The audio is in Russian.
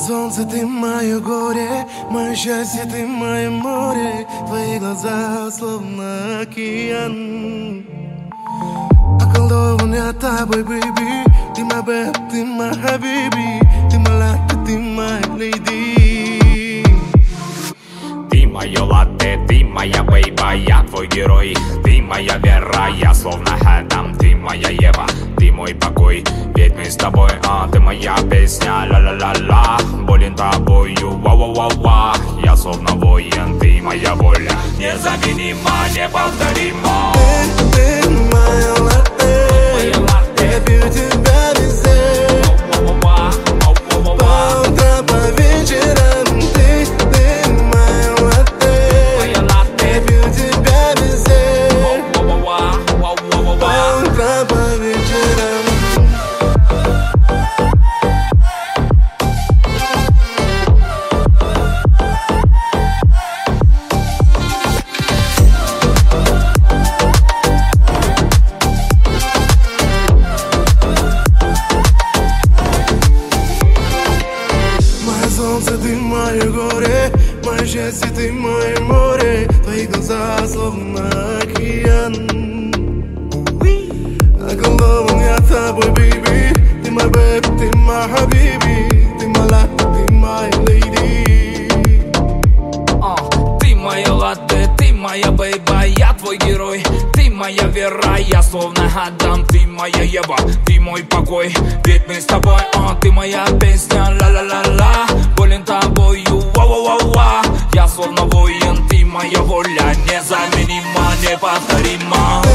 солнце, ты мое горе, мое счастье, ты мое море. Твои глаза словно океан. Околдован я тобой, baby. Ты мой бэб, ты мой хабиби. Ты мой латте, ты моя леди. Ты мое латте, ты моя бейба, я твой герой. Ты моя вера, я словно Адам. Ты моя Ева, ты мой покой. Ведь мы с тобой, ты моя песня, ла-ла-ла-ла. Болен тобою, ва-ва-ва-ва. Я словно воин, ты моя воля. Незаменима, неповторима. Ты моя латте, я пью тебя везде. По утрам, по вечерам. Ты моя латте, я пью тебя везде. По утрам, по вечерам. Солнце, ты мое горе, мое счастье, ты мое море. Твои глаза словно океан. Околдован я тобой, baby. Ты мой бэб, ты мой хабиби. Ты мой латте, ты моя леди. Ты моя латте, ты моя бейба, я твой герой. Ты моя вера, я словно Адам. Ты моя Ева, ты мой покой. Ведь мы с тобой, ты моя песня, ла-ла-ла-ла. Болен тобою, ва-ва-ва-ва. Я словно воин, ты моя воля. Незаменима, неповторима.